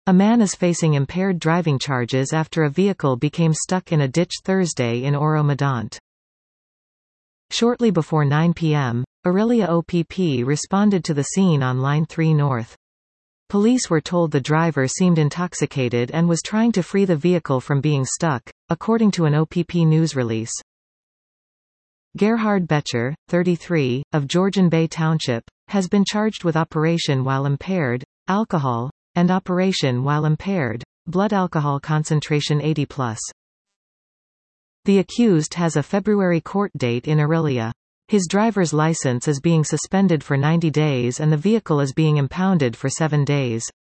A man is facing impaired driving charges after a vehicle became stuck in a ditch Thursday in Oro-Medonte. Shortly before 9 p.m., Orillia OPP responded to the scene on Line 3 North. Police were told the driver seemed intoxicated and was trying to free the vehicle from being stuck, according to an OPP news release. Gerhard Becher, 33, of Georgian Bay Township, has been charged with operation while impaired, alcohol, and operation while impaired, blood alcohol concentration 80+. The accused has a February court date in Orillia. His driver's license is being suspended for 90 days and the vehicle is being impounded for 7 days.